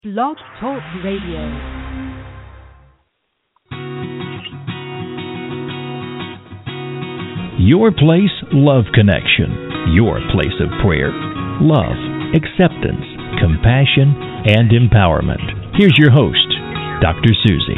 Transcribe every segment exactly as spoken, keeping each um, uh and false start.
Blog Talk Radio. Your Place Love Connection. Your place of prayer, love, acceptance, compassion, and empowerment. Here's your host, Doctor Susie.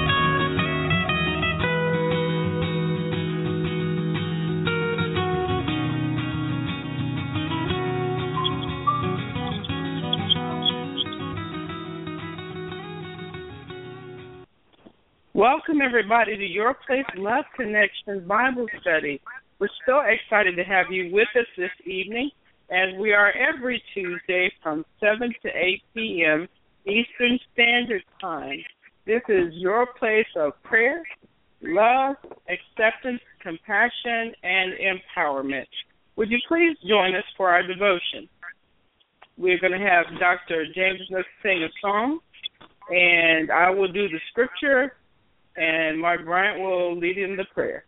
Welcome, everybody, to Your Place Love Connection Bible Study. We're so excited to have you with us this evening, as we are every Tuesday from seven to eight p.m. Eastern Standard Time. This is your place of prayer, love, acceptance, compassion, and empowerment. Would you please join us for our devotion? We're going to have Doctor James sing a song, and I will do the scripture, and Mark Bryant will lead in the prayer.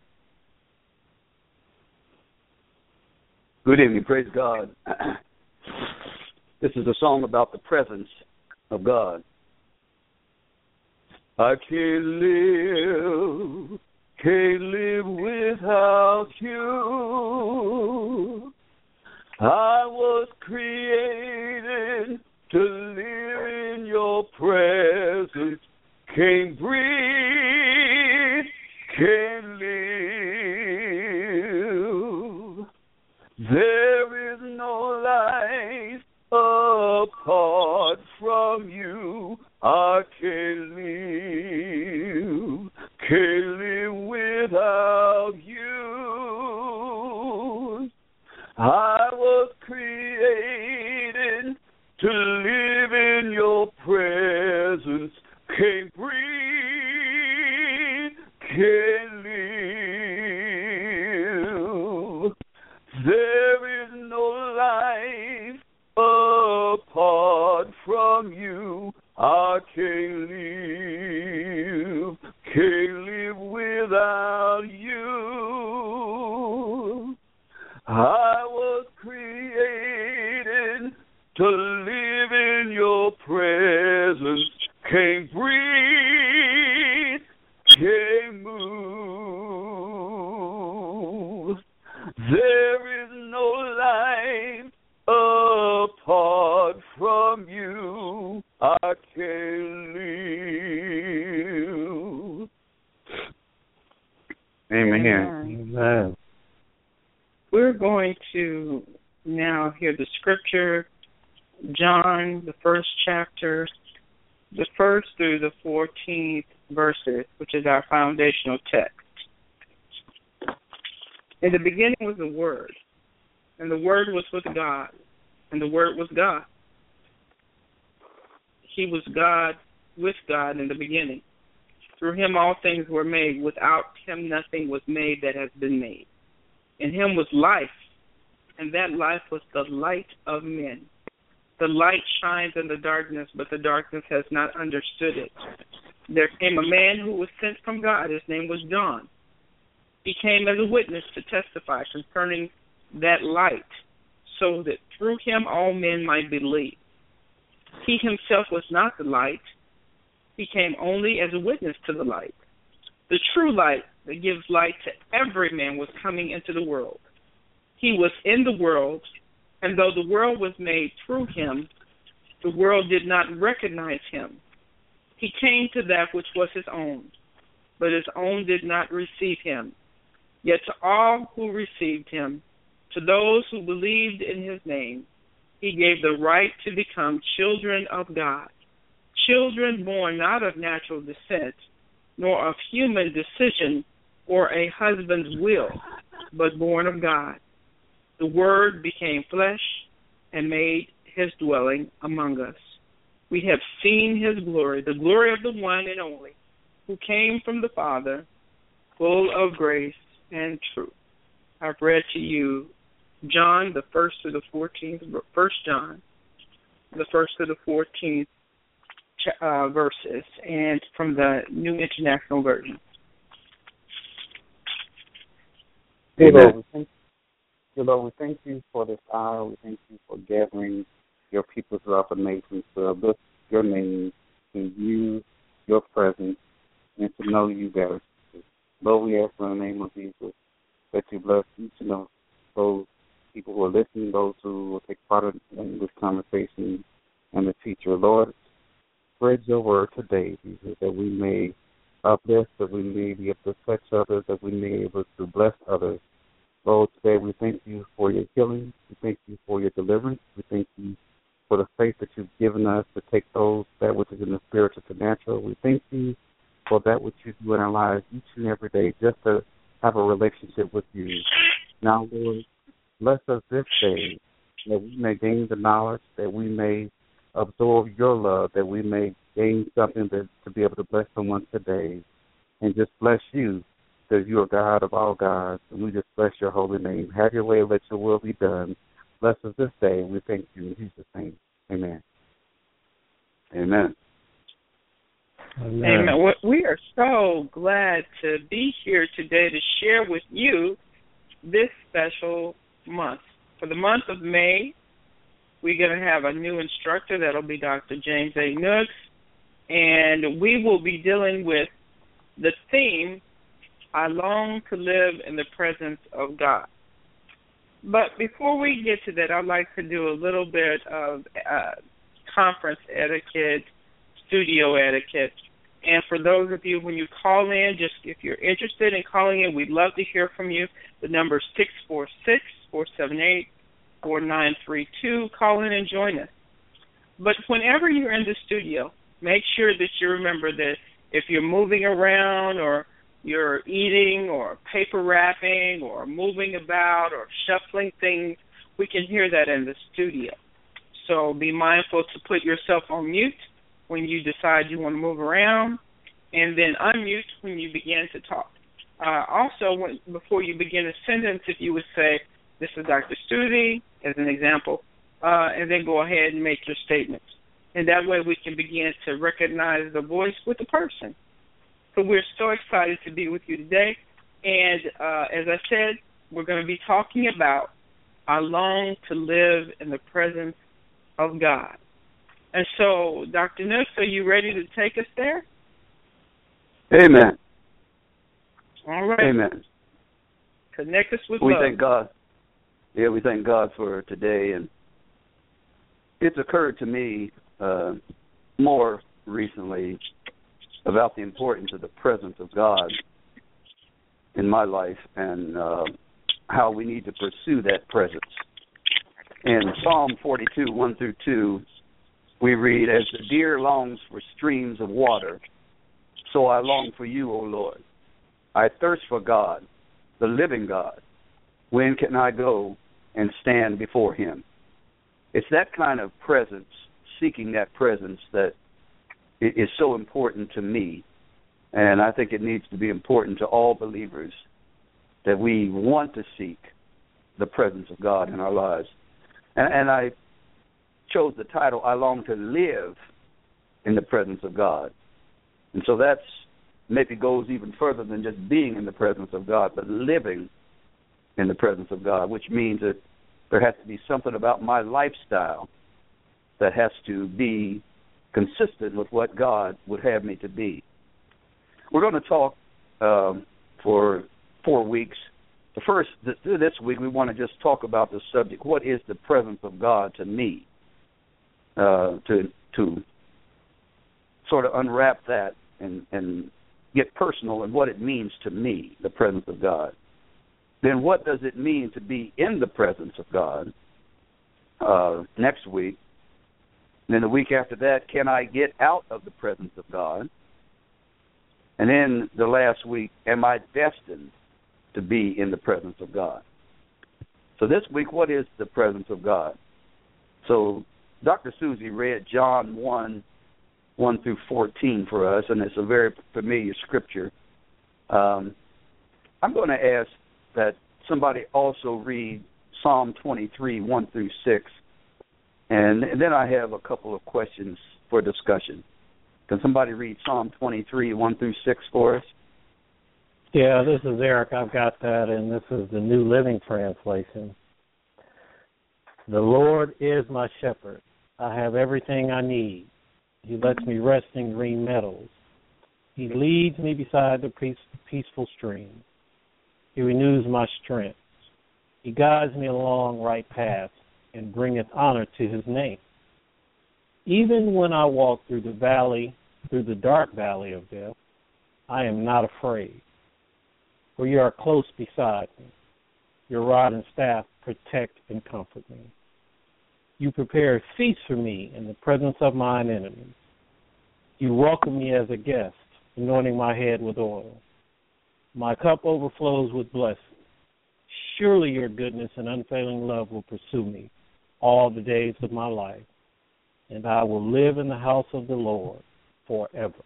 Good evening, praise God. This is a song about the presence of God. I can't live, can't live without you. I was created to live in your presence. Can't breathe, can't live. There is no life apart from you. I can't live, can't live without you. I was created to live in your presence. Can't breathe, can't live. There is no life apart from you. I can't live, can't live without you. I was created to live in your presence. Can't breathe, can't move. There is no life apart from you. I can't live. Amen. Amen. We're going to now hear the scripture, John, the first chapter, the first through the fourteenth verses, which is our foundational text. In the beginning was the Word, and the Word was with God, and the Word was God. He was God with God in the beginning. Through him all things were made. Without him nothing was made that has been made. In him was life, and that life was the light of men. The light shines in the darkness, but the darkness has not understood it. There came a man who was sent from God. His name was John. He came as a witness to testify concerning that light, so that through him all men might believe. He himself was not the light. He came only as a witness to the light. The true light that gives light to every man was coming into the world. He was in the world, and though the world was made through him, the world did not recognize him. He came to that which was his own, but his own did not receive him. Yet to all who received him, to those who believed in his name, he gave the right to become children of God, children born not of natural descent, nor of human decision or a husband's will, but born of God. The Word became flesh and made his dwelling among us. We have seen his glory, the glory of the one and only, who came from the Father, full of grace and truth. I've read to you John, the first to the fourteenth, First John, the first to the fourteenth uh, verses, and from the New International Version. Amen. Dear Lord, we thank you for this hour. We thank you for gathering your people throughout the nation to your name, to use your presence, and to know you better. Lord, we ask in the name of Jesus that you bless each and every those people who are listening, those who will take part in this conversation, and the teacher. Lord, spread your word today, Jesus, that we may uplift, that we may be able to touch others, that we may be able to bless others. Lord, today we thank you for your healing. We thank you for your deliverance. We thank you for the faith that you've given us to take those, that which is in the spiritual to natural. We thank you for that which you do in our lives each and every day, just to have a relationship with you. Now, Lord, bless us this day, that we may gain the knowledge, that we may absorb your love, that we may gain something that, to be able to bless someone today, and just bless you, because you are God of all gods, and we just bless your holy name. Have your way, let your will be done. Bless us this day, and we thank you in Jesus' name. Amen. Amen. Amen. Amen. We are so glad to be here today to share with you this special month. For the month of May, we're going to have a new instructor. That'll be Doctor James A. Nooks. And we will be dealing with the theme, I long to live in the presence of God. But before we get to that, I'd like to do a little bit of uh, conference etiquette, studio etiquette. And for those of you, when you call in, just if you're interested in calling in, we'd love to hear from you. The number is six four six, four seven eight, four nine three two. Call in and join us. But whenever you're in the studio, make sure that you remember that if you're moving around or you're eating or paper wrapping or moving about or shuffling things, we can hear that in the studio. So be mindful to put yourself on mute when you decide you want to move around, and then unmute when you begin to talk. Uh, also, when, before you begin a sentence, if you would say, this is Doctor Susie, as an example, uh, and then go ahead and make your statements. And that way we can begin to recognize the voice with the person. So we're so excited to be with you today. And uh, as I said, we're going to be talking about I long to live in the presence of God. And so, Doctor Nooks, are you ready to take us there? Amen. All right. Amen. Connect us with we love. We thank God. Yeah, we thank God for today. And it's occurred to me uh, more recently about the importance of the presence of God in my life and uh, how we need to pursue that presence. In Psalm forty-two, one through two, we read, as the deer longs for streams of water, so I long for you, O Lord. I thirst for God, the living God. When can I go and stand before him? It's that kind of presence, seeking that presence, that is so important to me. And I think it needs to be important to all believers that we want to seek the presence of God in our lives. And, and I chose the title, I long to live in the presence of God. And so that's maybe goes even further than just being in the presence of God, but living in the presence of God, which means that there has to be something about my lifestyle that has to be consistent with what God would have me to be. We're going to talk um, for four weeks. The first, this week, we want to just talk about the subject, what is the presence of God to me? Uh, to to sort of unwrap that and, and get personal in what it means to me, the presence of God. Then what does it mean to be in the presence of God uh, next week? And then the week after that, can I get out of the presence of God? And then the last week, am I destined to be in the presence of God? So this week, what is the presence of God? So Doctor Susie read John one, one through fourteen for us, and it's a very familiar scripture. Um, I'm going to ask that somebody also read Psalm twenty-three, one through six, and, and then I have a couple of questions for discussion. Can somebody read Psalm twenty-three, one through six for us? Yeah, this is Eric. I've got that, and this is the New Living Translation. The Lord is my shepherd. I have everything I need. He lets me rest in green meadows. He leads me beside the peace, peaceful stream. He renews my strength. He guides me along right paths and bringeth honor to his name. Even when I walk through the valley, through the dark valley of death, I am not afraid, for you are close beside me. Your rod and staff protect and comfort me. You prepare a feast for me in the presence of mine enemies. You welcome me as a guest, anointing my head with oil. My cup overflows with blessings. Surely your goodness and unfailing love will pursue me all the days of my life, and I will live in the house of the Lord forever.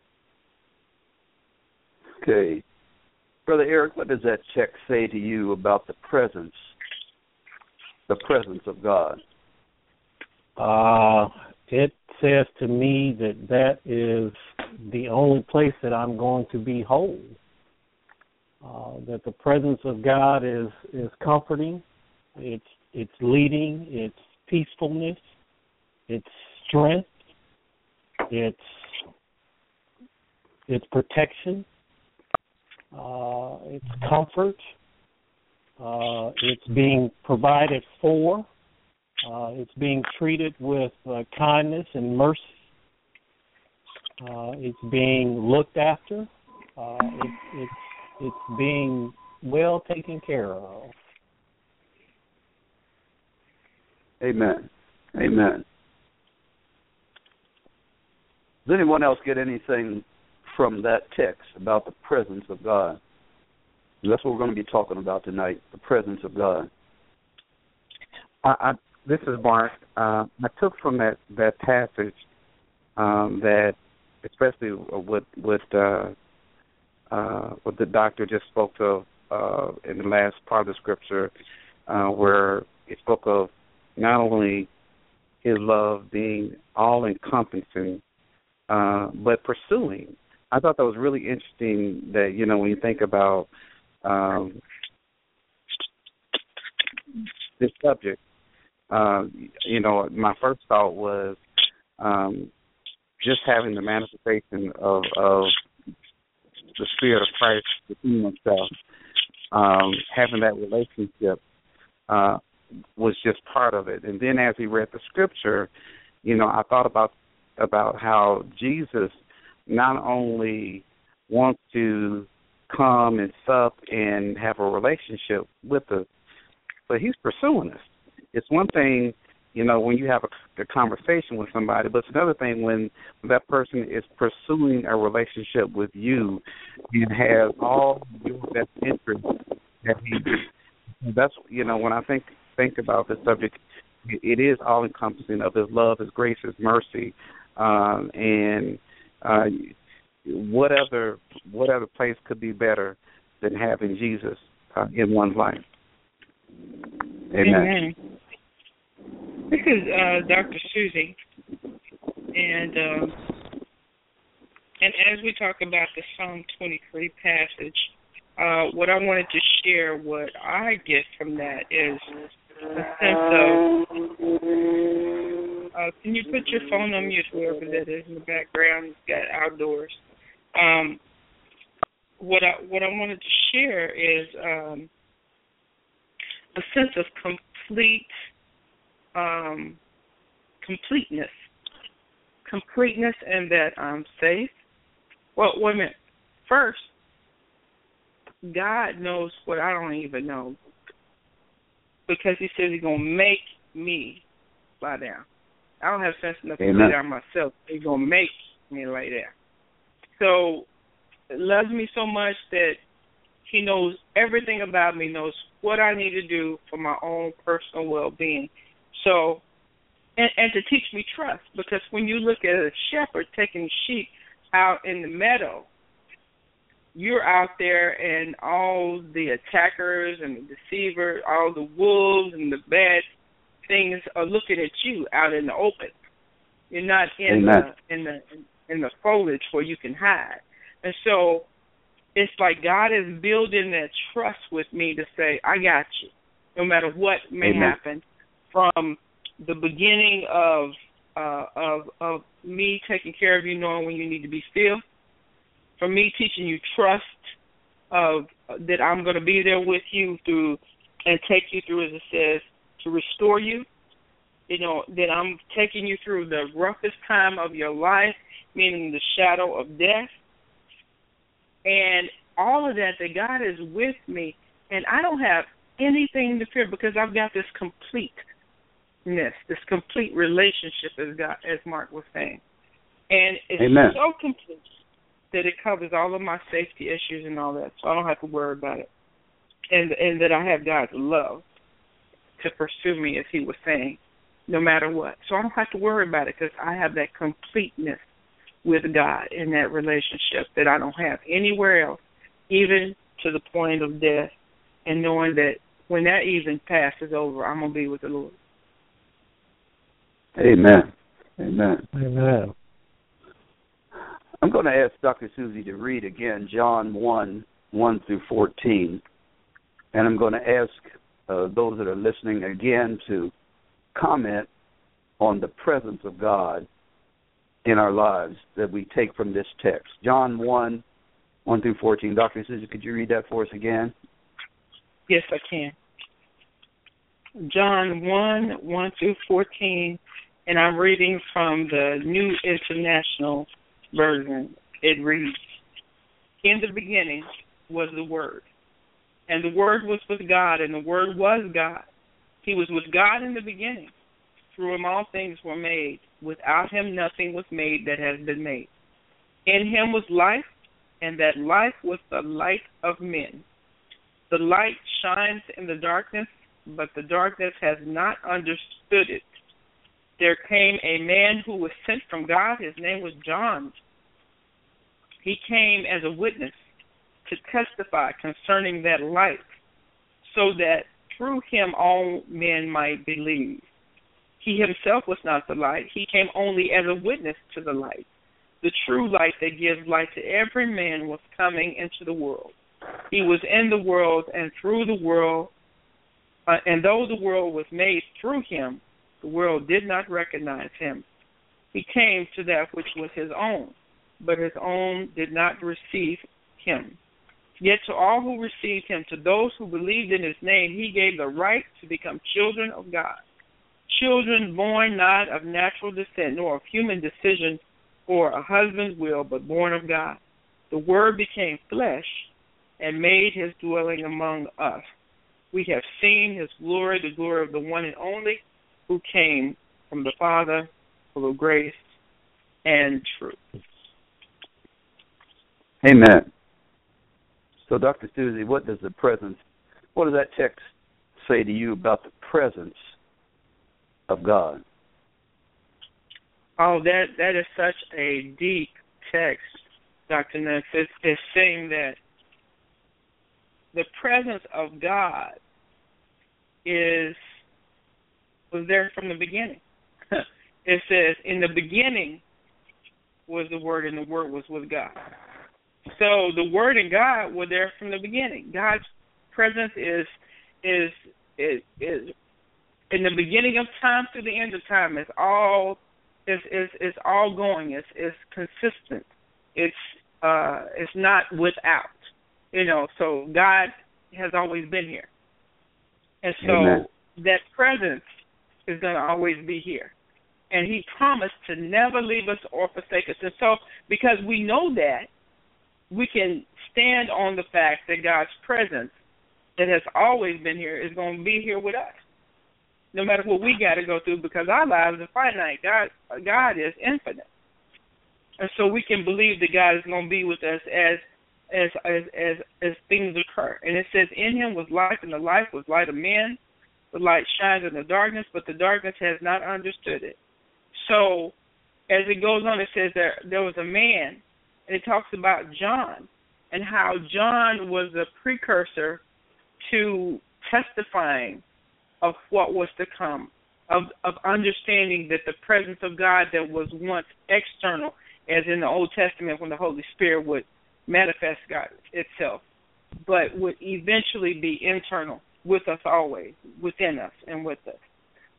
Okay. Brother Eric, what does that check say to you about the presence, the presence of God? Uh, it says to me that that is the only place that I'm going to be whole. Uh, that the presence of God is, is comforting, it's it's leading, it's peacefulness, it's strength, it's it's protection, uh, it's comfort, uh, it's being provided for, uh, it's being treated with uh, kindness and mercy, uh, it's being looked after, uh, it, it's It's being well taken care of. Amen. Amen. Does anyone else get anything from that text about the presence of God? That's what we're going to be talking about tonight, the presence of God. I, I, this is Mark. Uh, I took from that, that passage um, that, especially with, with uh, Uh, what the doctor just spoke of uh, in the last part of the scripture, uh, where it spoke of not only his love being all-encompassing, uh, but pursuing. I thought that was really interesting that, you know, when you think about um, this subject, uh, you know, my first thought was um, just having the manifestation of, of the Spirit of Christ within himself, um, having that relationship uh, was just part of it. And then as he read the scripture, you know, I thought about about how Jesus not only wants to come and sup and have a relationship with us, but he's pursuing us. It's one thing, you know, when you have a, a conversation with somebody, but it's another thing when that person is pursuing a relationship with you and has all your best interests that he, that's, you know, when I think think about this subject, it, it is all encompassing of his love, his grace, his mercy, um, and uh, what other what other place could be better than having Jesus uh, in one's life? Amen. Amen. This is uh, Doctor Susie, and um, and as we talk about the Psalm twenty-three passage, uh, what I wanted to share, what I get from that is a sense of, uh, can you put your phone on mute, whoever that is in the background, it's got outdoors. Um, what I what I wanted to share is um, a sense of complete Um, completeness, completeness, and that I'm safe. Well, wait a minute. First, God knows what I don't even know, because He says He's gonna make me lie down. I don't have sense enough Amen. to lay down myself. He's gonna make me lay down. So, it loves me so much that He knows everything about me, knows what I need to do for my own personal well-being. So, and, and to teach me trust, because when you look at a shepherd taking sheep out in the meadow, you're out there and all the attackers and the deceivers, all the wolves and the bad things are looking at you out in the open. You're not in Amen. the in the in the foliage where you can hide. And so it's like God is building that trust with me to say, I got you, no matter what may Amen. happen. From the beginning of uh, of of me taking care of you, knowing when you need to be still, for me teaching you trust of that I'm going to be there with you through and take you through, as it says, to restore you. You know, that I'm taking you through the roughest time of your life, meaning the shadow of death. And all of that, that God is with me, and I don't have anything to fear because I've got this completeness, this complete relationship, as God, as Mark was saying. And it's Amen. so complete that it covers all of my safety issues and all that, so I don't have to worry about it. And and that I have God's love to pursue me, as he was saying, no matter what. So I don't have to worry about it because I have that completeness with God in that relationship that I don't have anywhere else, even to the point of death, and knowing that when that even passes over, I'm going to be with the Lord. Amen. Amen. Amen. I'm going to ask Doctor Susie to read again John one, one through fourteen. And I'm going to ask uh, those that are listening again to comment on the presence of God in our lives that we take from this text. John one, one through fourteen. Doctor Susie, could you read that for us again? Yes, I can. John one, one through fourteen, and I'm reading from the New International Version. It reads, "In the beginning was the Word, and the Word was with God, and the Word was God. He was with God in the beginning. Through him all things were made. Without him nothing was made that has been made. In him was life, and that life was the light of men. The light shines in the darkness, but the darkness has not understood it. There came a man who was sent from God. His name was John. He came as a witness to testify concerning that light, so that through him all men might believe. He himself was not the light. He came only as a witness to the light. The true light that gives light to every man was coming into the world. He was in the world, and through the world, uh, and though the world was made through him, the world did not recognize him. He came to that which was his own, but his own did not receive him. Yet to all who received him, to those who believed in his name, he gave the right to become children of God. Children born not of natural descent, nor of human decision or a husband's will, but born of God. The Word became flesh and made his dwelling among us. We have seen his glory, the glory of the one and only, who came from the Father, full of grace and truth." Amen. So, Doctor Susie, what does the presence, what does that text say to you about the presence of God? Oh, that that is such a deep text, Doctor Ness. It's, it's saying that the presence of God is was there from the beginning. It says, in the beginning was the Word, and the Word was with God. So the Word and God were there from the beginning. God's presence is is is, is in the beginning of time to the end of time. It's all is is is all going. It's it's consistent. It's uh it's not without. You know, so God has always been here. And so Amen. That presence is going to always be here. And he promised to never leave us or forsake us. And so because we know that, we can stand on the fact that God's presence that has always been here is going to be here with us, no matter what we got to go through, because our lives are finite. God, God is infinite. And so we can believe that God is going to be with us as as as as, as things occur. And it says, in him was life, and the life was light of men. The light shines in the darkness, but the darkness has not understood it. So as it goes on, it says there there was a man, and it talks about John and how John was a precursor to testifying of what was to come, of, of understanding that the presence of God that was once external, as in the Old Testament when the Holy Spirit would manifest God itself, but would eventually be internal with us always, within us and with us.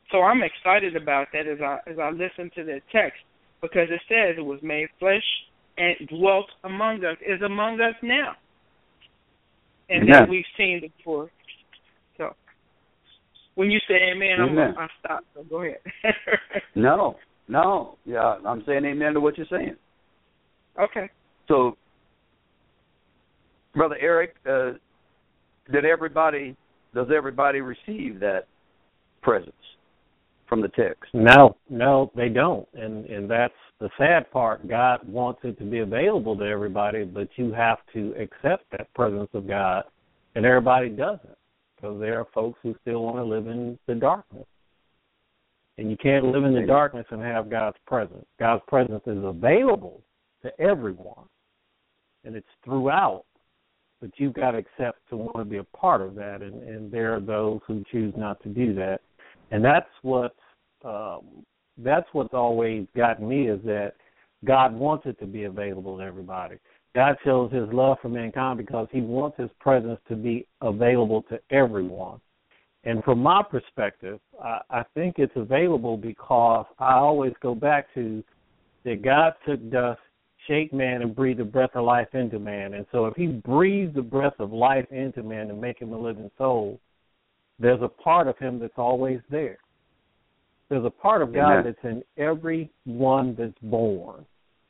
So I'm excited about that as I as I listen to the text, because it says it was made flesh and dwelt among us, is among us now. And Amen. then we've seen it before. So when you say amen, Amen. I'm, I stop. So go ahead. No, no. Yeah, I'm saying amen to what you're saying. Okay. So, Brother Eric, uh, did everybody, does everybody receive that presence from the text? No, no, they don't. And and that's the sad part. God wants it to be available to everybody, but you have to accept that presence of God, and everybody doesn't, because there are folks who still want to live in the darkness. And you can't live in the darkness and have God's presence. God's presence is available to everyone, and it's throughout, but you've got to accept to want to be a part of that, and, and there are those who choose not to do that. And that's what um, that's what's always gotten me, is that God wants it to be available to everybody. God shows his love for mankind because he wants his presence to be available to everyone. And from my perspective, I, I think it's available because I always go back to that God took dust, shaped man, and breathed the breath of life into man. And so if he breathes the breath of life into man to make him a living soul, there's a part of him that's always there. There's a part of God Amen. That's in every one that's born.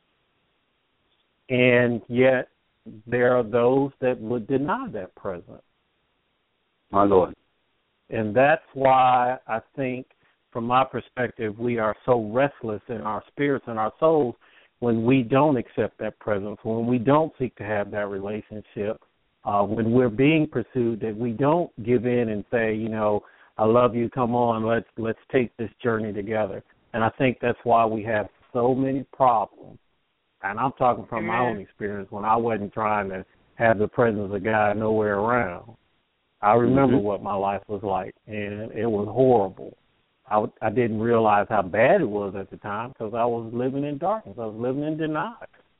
And yet there are those that would deny that presence. My Lord. And that's why I think, from my perspective, we are so restless in our spirits and our souls when we don't accept that presence, when we don't seek to have that relationship, uh, when we're being pursued, that we don't give in and say, you know, I love you, come on, let's let's take this journey together. And I think that's why we have so many problems. And I'm talking from Amen. My own experience when I wasn't trying to have the presence of God nowhere around. I remember mm-hmm. what my life was like, and it was horrible. I, I didn't realize how bad it was at the time because I was living in darkness. I was living in denial.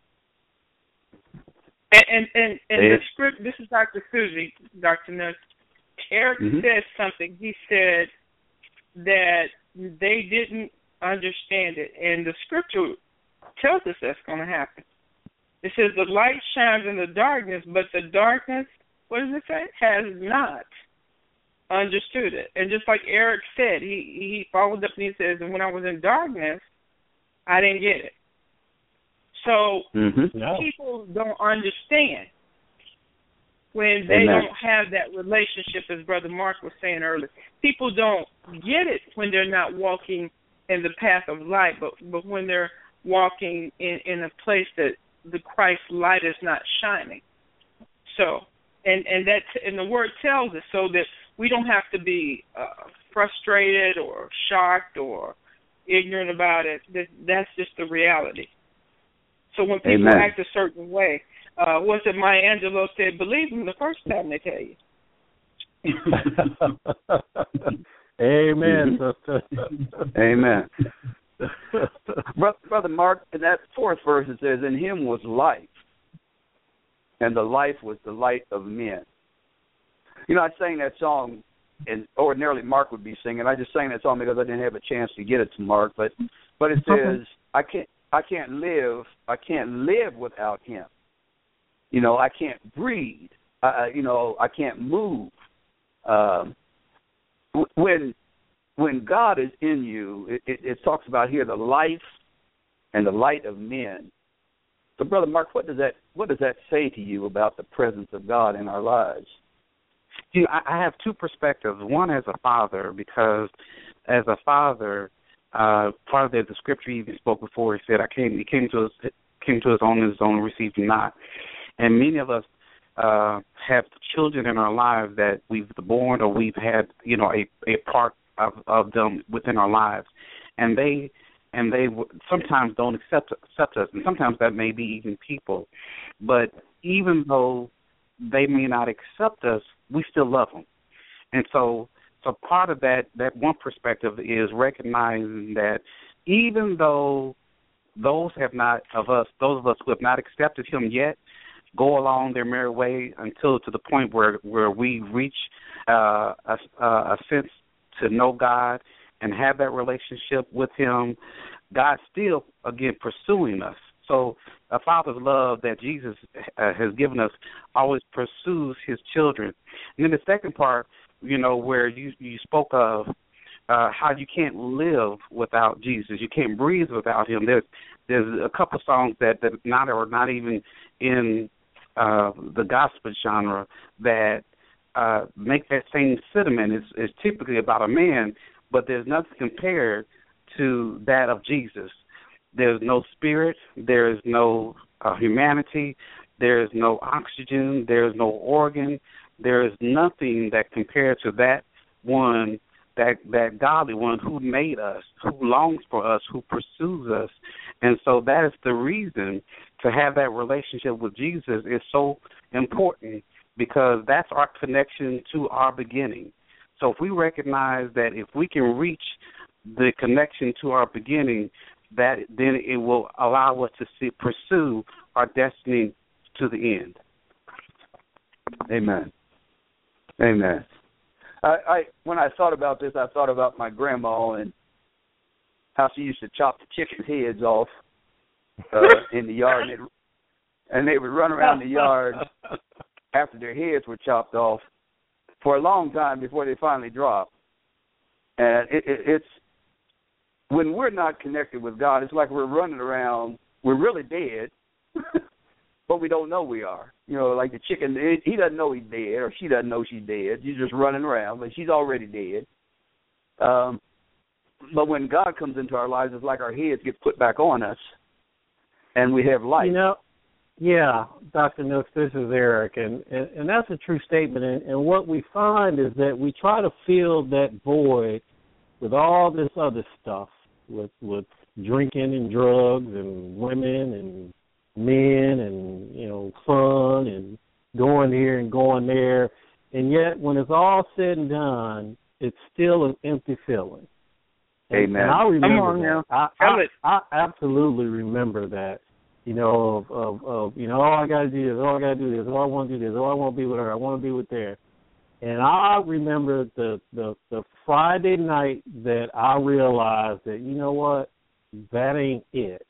And and, and, and the script, this is Doctor Susie, Doctor Nuss. Eric mm-hmm. said something. He said that they didn't understand it, and the scripture tells us that's going to happen. It says the light shines in the darkness, but the darkness, what does it say? Has not understood it. And just like Eric said, he, he followed up and he says, and when I was in darkness, I didn't get it. So mm-hmm. no. people don't understand when they Amen. Don't have that relationship, as Brother Mark was saying earlier. People don't get it when they're not walking in the path of light, but, but when they're walking in, in a place that the Christ light is not shining. So, and and that and the word tells us so that we don't have to be uh, frustrated or shocked or ignorant about it. That, that's just the reality. So when people Amen. Act a certain way, uh, what's it Maya Angelou said, believe them the first time they tell you. Amen, sister. Amen. Brother Mark, in that fourth verse it says, in him was life, and the life was the light of men. You know, I sang that song, and ordinarily Mark would be singing. I just sang that song because I didn't have a chance to get it to Mark. But but it says, I can't I can't live I can't live without him. You know, I can't breathe. I, you know, I can't move. Um, when when God is in you, it, it, it talks about here the life and the light of men. So, Brother Mark, what does that what does that say to you about the presence of God in our lives? You know, I, I have two perspectives. One as a father, because as a father, uh, part of the, the scripture even spoke before. He said, "I came. He came to us, came to his own, and his own received him not." And many of us uh, have children in our lives that we've born or we've had, you know, a, a part of, of them within our lives, and they and they sometimes don't accept accept us, and sometimes that may be even people. But even though they may not accept us, we still love them. And so, so part of that, that one perspective is recognizing that even though those have not of us, those of us who have not accepted him yet, go along their merry way until to the point where, where we reach uh, a, a sense to know God and have that relationship with him, God's still, again, pursuing us. So a father's love that Jesus uh, has given us always pursues his children. And then the second part, you know, where you, you spoke of uh, how you can't live without Jesus. You can't breathe without him. There's there's a couple songs that, that not or not even in uh, the gospel genre that uh, make that same sentiment. It's, it's typically about a man, but there's nothing compared to that of Jesus. There's no spirit. There is no uh, humanity. There is no oxygen. There is no organ. There is nothing that compares to that one, that that godly one who made us, who longs for us, who pursues us. And so that is the reason to have that relationship with Jesus is so important, because that's our connection to our beginning. So if we recognize that if we can reach the connection to our beginning, that then it will allow us to see, pursue our destiny to the end. Amen. Amen. I, I when I thought about this, I thought about my grandma and how she used to chop the chickens' heads off uh, in the yard, and, it, and they would run around the yard after their heads were chopped off for a long time before they finally dropped. And it, it, it's when we're not connected with God, it's like we're running around. We're really dead, but we don't know we are. You know, like the chicken, he doesn't know he's dead, or she doesn't know she's dead. She's just running around, but she's already dead. Um, but when God comes into our lives, it's like our heads get put back on us, and we have life. You know, yeah, Doctor Nooks, this is Eric, and, and, and that's a true statement. And, and what we find is that we try to fill that void with all this other stuff, with with drinking and drugs and women and men and, you know, fun and going here and going there. And yet when it's all said and done, it's still an empty feeling. And, Amen. and I remember Come on that. now. I, I, I absolutely remember that, you know, of, of, of you know, oh, I got to do this, oh, I got to do this, oh, I want to do this, oh, I want to be with her, I want to be with there. And I remember the, the the Friday night that I realized that, you know what, that ain't it.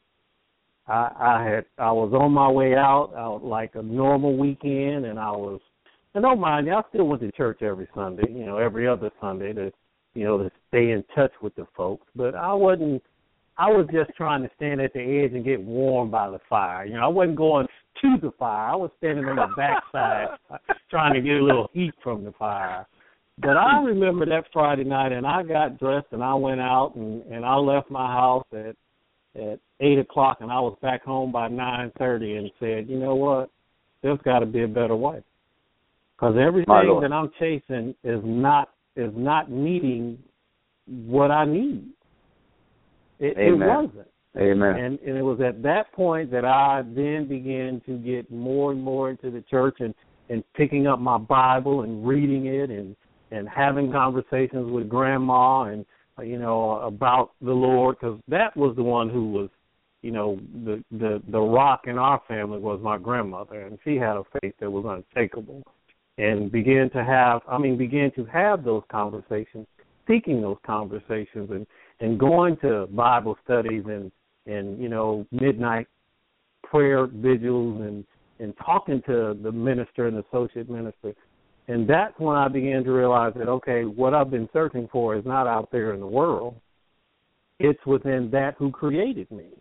I, I had I was on my way out, out like a normal weekend, and I was, and don't mind you, I still went to church every Sunday, you know, every other Sunday to, you know, to stay in touch with the folks. But I wasn't, I was just trying to stand at the edge and get warm by the fire. You know, I wasn't going to the fire. I was standing on the backside trying to get a little heat from the fire. But I remember that Friday night, and I got dressed, and I went out, and, and I left my house at at eight o'clock, and I was back home by nine thirty, and said, you know what, there's got to be a better way, because everything that I'm chasing is not is not meeting what I need. It, it wasn't. Amen. And, and it was at that point that I then began to get more and more into the church and, and picking up my Bible and reading it and, and having conversations with Grandma and, you know, about the Lord, because that was the one who was, you know, the, the, the rock in our family was my grandmother, and she had a faith that was unshakable. And began to have, I mean, began to have those conversations, seeking those conversations and, and going to Bible studies and, and, you know, midnight prayer vigils and, and talking to the minister and associate minister. And that's when I began to realize that, okay, what I've been searching for is not out there in the world. It's within that who created me.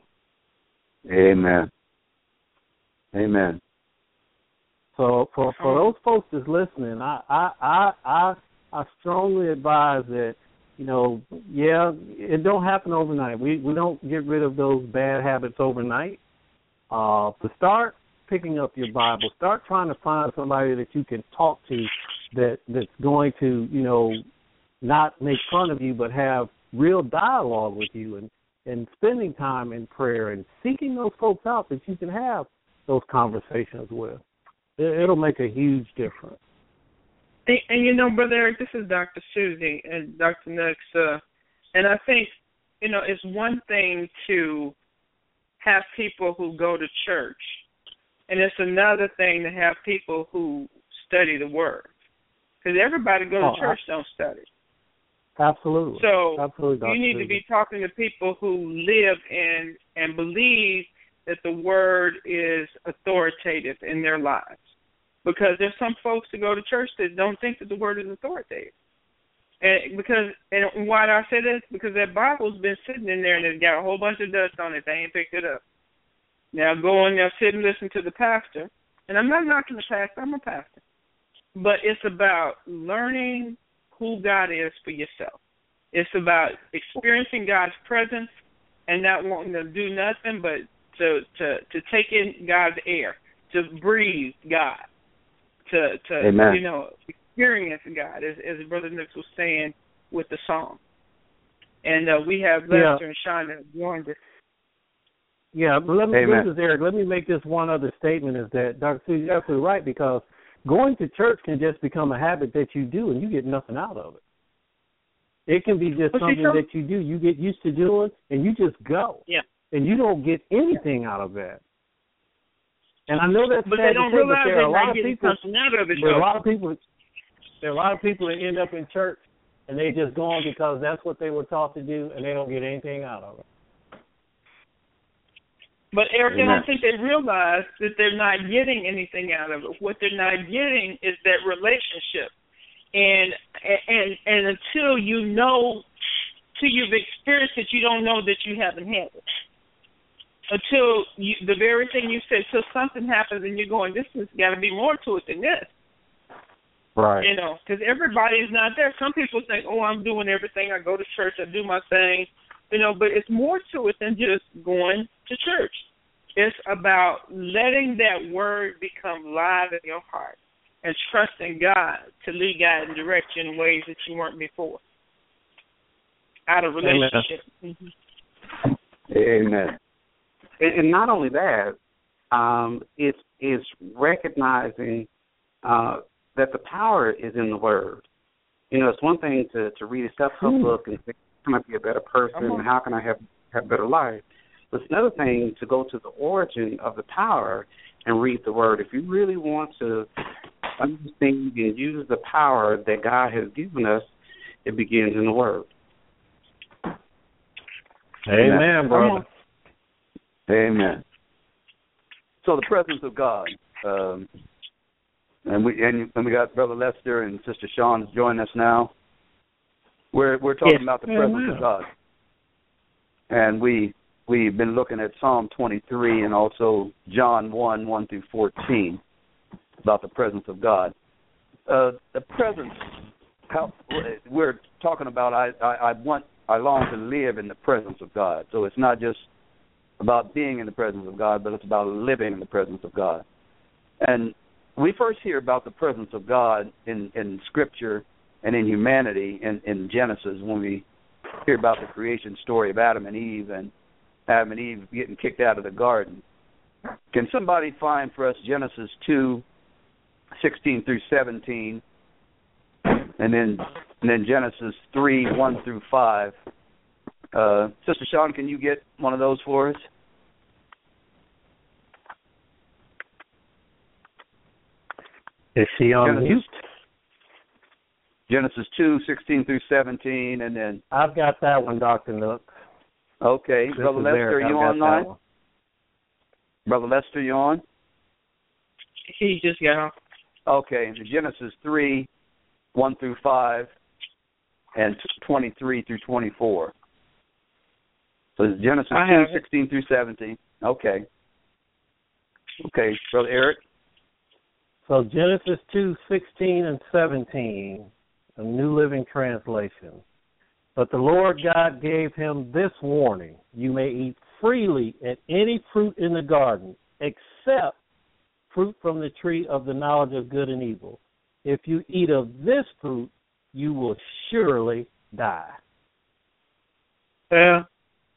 Amen. Amen. So for, for those folks that's listening, I, I, I, I, I strongly advise that, you know, yeah, it don't happen overnight. We we don't get rid of those bad habits overnight. Uh, but start picking up your Bible. Start trying to find somebody that you can talk to that that's going to, you know, not make fun of you, but have real dialogue with you, and, and spending time in prayer and seeking those folks out that you can have those conversations with. It, it'll make a huge difference. And, and you know, Brother Eric, this is Doctor Susie and Doctor Nooks, uh, and I think, you know, it's one thing to have people who go to church, and it's another thing to have people who study the Word. Because everybody go to oh, church I, don't study. Absolutely. So Absolutely, you need to be talking to people who live and and believe that the word is authoritative in their lives. Because there's some folks that go to church that don't think that the word is authoritative. And because and why do I say this? Because that Bible's been sitting in there and it's got a whole bunch of dust on it. They ain't picked it up. Now go in there, sit and listen to the pastor. And I'm not knocking the pastor. I'm a pastor. But it's about learning who God is for yourself. It's about experiencing God's presence and not wanting to do nothing but to to, to take in God's air, to breathe God, to to Amen. you know experience God, as, as Brother Nix was saying with the song. And uh, we have Lester Yeah. and Shauna joined us. Yeah, but let me, Amen. this is Eric. Let me make this one other statement: is that Doctor Sue, you're absolutely right, because going to church can just become a habit that you do, and you get nothing out of it. It can be just But see, something some- that you do, you get used to doing, and you just go. Yeah. And you don't get anything out of that. And I know that's But sad they to don't say, but realize there are they're a lot not of getting people. something out of it. There are a though. lot of people. There are a lot of people that end up in church, and they just go on because that's what they were taught to do, and they don't get anything out of it. But Eric, I Amen. don't think they realize that they're not getting anything out of it. What they're not getting is that relationship, and and and until you know, till you've experienced it, you don't know that you haven't had it. Until you, the very thing you said, till something happens and you're going, this has got to be more to it than this. Right. You know, because everybody is not there. Some people think, oh, I'm doing everything. I go to church, I do my thing. You know, but it's more to it than just going to church. It's about letting that word become live in your heart and trusting God to lead, guide, and direct you in ways that you weren't before. Out of relationship. Mm-hmm. Amen. And, and not only that, um, it's it's recognizing uh, that the power is in the word. You know, it's one thing to, to read a self-help Mm. book and think, how can I be a better person and how can I have, have a better life? But it's another thing to go to the origin of the power and read the word. If you really want to understand and use the power that God has given us, it begins in the word. Amen, brother. Amen. So the presence of God, um, and we and, and we got Brother Lester and Sister Shawn joining us now. We're we're talking Yes. about the presence Amen. of God, and we we've been looking at Psalm twenty-three and also John one one through fourteen about the presence of God. Uh, the presence, how we're talking about. I, I I want I long to live in the presence of God. So it's not just about being in the presence of God, but it's about living in the presence of God. And we first hear about the presence of God in, in Scripture and in humanity in, in Genesis when we hear about the creation story of Adam and Eve and Adam and Eve getting kicked out of the garden. Can somebody find for us Genesis two, sixteen through seventeen, and then and then Genesis three, one through five? Uh, Sister Shawn, can you get one of those for us? Is she on Genesis, mute? Genesis two, sixteen through seventeen, and then, I've got that one, Doctor Nook. okay, This Brother is Lester, Eric. are you I've got online? that one. Brother Lester, you on? He just got off. Okay, Genesis three, one through five, and twenty-three through twenty-four. So it's Genesis I two, have it. sixteen through seventeen. Okay. Okay, Brother Eric. So Genesis two, sixteen and seventeen, a New Living Translation. But the Lord God gave him this warning: you may eat freely at any fruit in the garden, except fruit from the tree of the knowledge of good and evil. If you eat of this fruit, you will surely die. Yeah.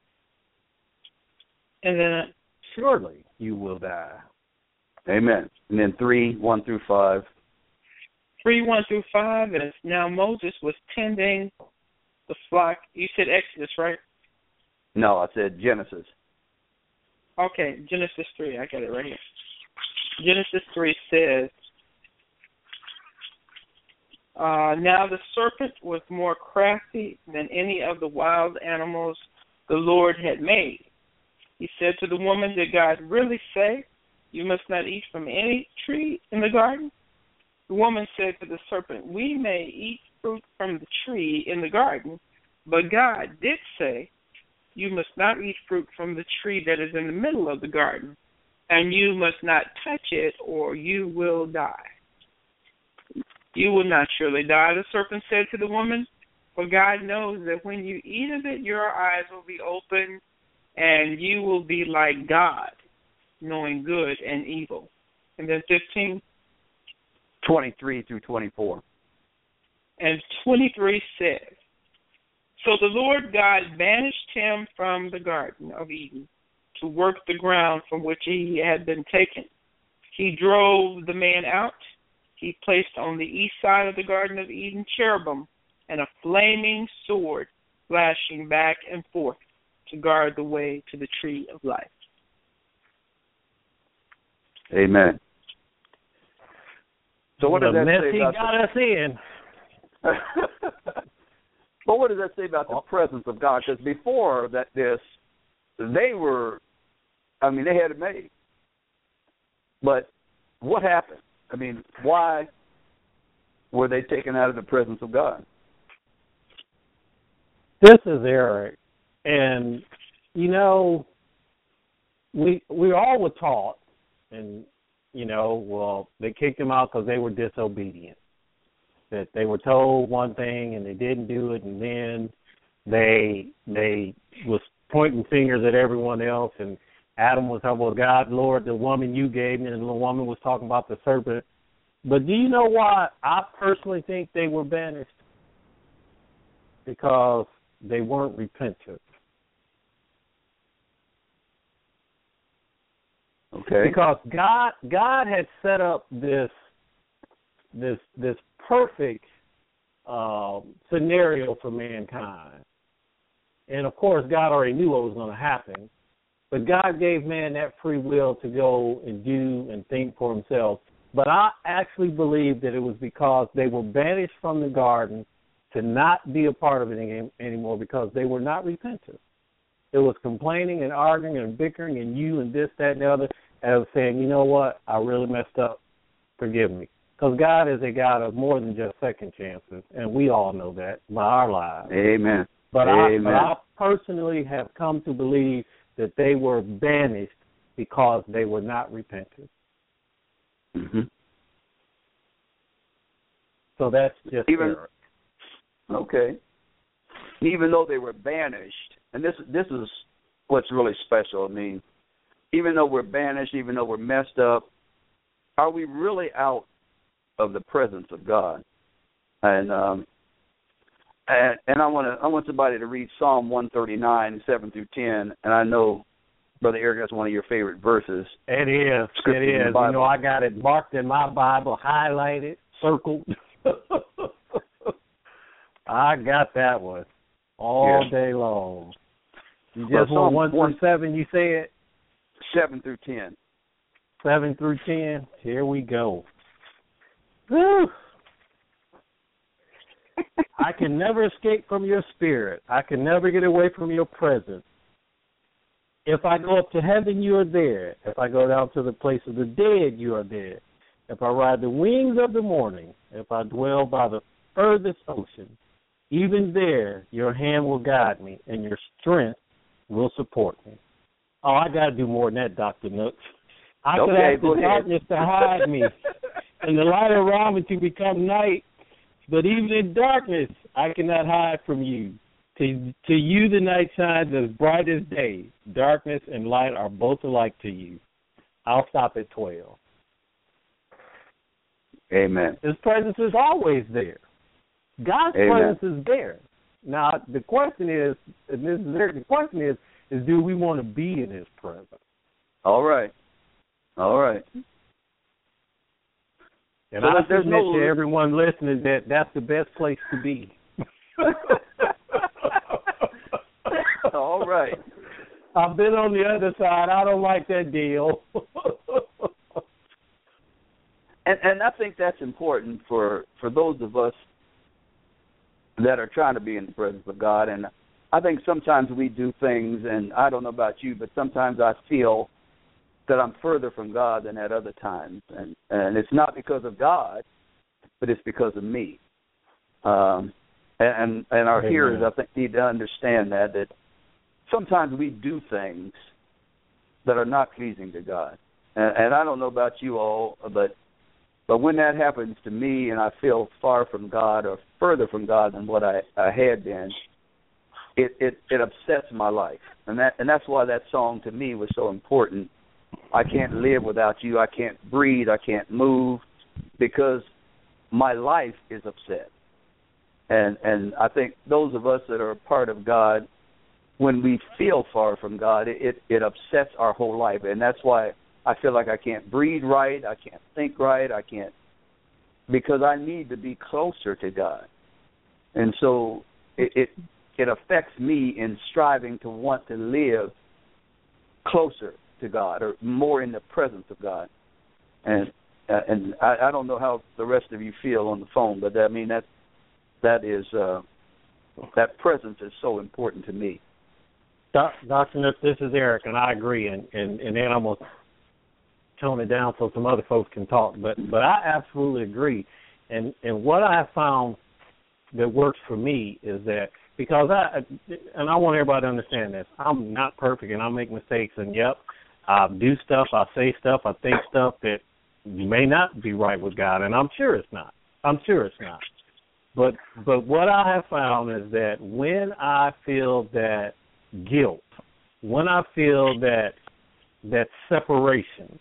And then uh, Surely you will die. Amen. And then three, one through five. three, one through five is now Moses was tending the flock. You said Exodus, right? No, I said Genesis. Okay, Genesis three. I got it right here. Genesis three says, Uh, now the serpent was more crafty than any of the wild animals the Lord had made. He said to the woman, did God really say, you must not eat from any tree in the garden? The woman said to the serpent, we may eat fruit from the tree in the garden, but God did say, you must not eat fruit from the tree that is in the middle of the garden, and you must not touch it, or you will die. You will not surely die, the serpent said to the woman, for God knows that when you eat of it, your eyes will be opened, and you will be like God, knowing good and evil. And then fifteen. twenty-three through twenty-four. And twenty-three says, so the Lord God banished him from the Garden of Eden to work the ground from which he had been taken. He drove the man out. He placed on the east side of the Garden of Eden cherubim and a flaming sword flashing back and forth to guard the way to the tree of life. Amen. So what does the that mess say he about got us in? But what does that say about the presence of God? Because before that, this, they were, I mean, they had it made. But what happened? I mean, why were they taken out of the presence of God? This is Eric, and you know, we we all were taught, and you know, well, they kicked them out because they were disobedient. That they were told one thing and they didn't do it, and then they they was pointing fingers at everyone else. And Adam was talking about God, Lord, the woman you gave me, and the woman was talking about the serpent. But do you know why I personally think they were banished? Because they weren't repentant. Okay. Because God God had set up this this this perfect uh, scenario for mankind. And of course God already knew what was going to happen. But God gave man that free will to go and do and think for himself. But I actually believe that it was because they were banished from the garden to not be a part of it any, anymore because they were not repentant. It was complaining and arguing and bickering and you and this, that, and the other, and saying, you know what, I really messed up. Forgive me. Because God is a God of more than just second chances, and we all know that by our lives. Amen. But, Amen. I, but I personally have come to believe that they were banished because they were not repentant. Mm-hmm. So that's just even Eric. Okay. Even though they were banished, and this this is what's really special. I mean, even though we're banished, even though we're messed up, are we really out of the presence of God? And um, and, and I want to I want somebody to read Psalm one thirty-nine, seven through ten, and I know Brother Eric, that's one of your favorite verses. It is. It is. You know, I got it marked in my Bible, highlighted, circled. I got that one all yes. day long. You Well, just want one, one through seven, you said? Seven through ten. Seven through ten. Here we go. Woo! I can never escape from your spirit. I can never get away from your presence. If I go up to heaven, you are there. If I go down to the place of the dead, you are there. If I ride the wings of the morning, if I dwell by the furthest ocean, even there your hand will guide me and your strength will support me. Oh, I got to do more than that, Doctor Nooks. I okay, could ask the ahead. darkness to hide me and the light around me to become night. But even in darkness, I cannot hide from you. To, to you the night shines as bright as day. Darkness and light are both alike to you. I'll stop at twelve. Amen. His presence is always there. God's Amen. presence is there. Now, the question is, and this is there, the question is, is do we want to be in his presence? All right. All right. And so I there's submit no... to everyone listening that that's the best place to be. All right. I've been on the other side. I don't like that deal. and and I think that's important for, for those of us that are trying to be in the presence of God. And I think sometimes we do things, and I don't know about you, but sometimes I feel that I'm further from God than at other times. And, and it's not because of God, but it's because of me. Um, and, and our Amen. Hearers, I think, need to understand that, that sometimes we do things that are not pleasing to God. And, and I don't know about you all, but but when that happens to me and I feel far from God or further from God than what I, I had been, it, it, it upsets my life. And that and that's why that song to me was so important. I can't live without you. I can't breathe. I can't move because my life is upset. And and I think those of us that are a part of God, when we feel far from God, it, it, it upsets our whole life. And that's why I feel like I can't breathe right. I can't think right. I can't, because I need to be closer to God. And so it, it, it affects me in striving to want to live closer to God or more in the presence of God. And uh, and I, I don't know how the rest of you feel on the phone, but I mean that that is uh, that presence is so important to me. Doctor Nick, this is Eric, and I agree. And, and, and then I'm going to tone it down so some other folks can talk. But but I absolutely agree. And and what I have found that works for me is that because I and I want everybody to understand this. I'm not perfect, and I make mistakes. And yep, I do stuff, I say stuff, I think stuff that may not be right with God, and I'm sure it's not. I'm sure it's not. But but what I have found is that when I feel that guilt, when I feel that that separation,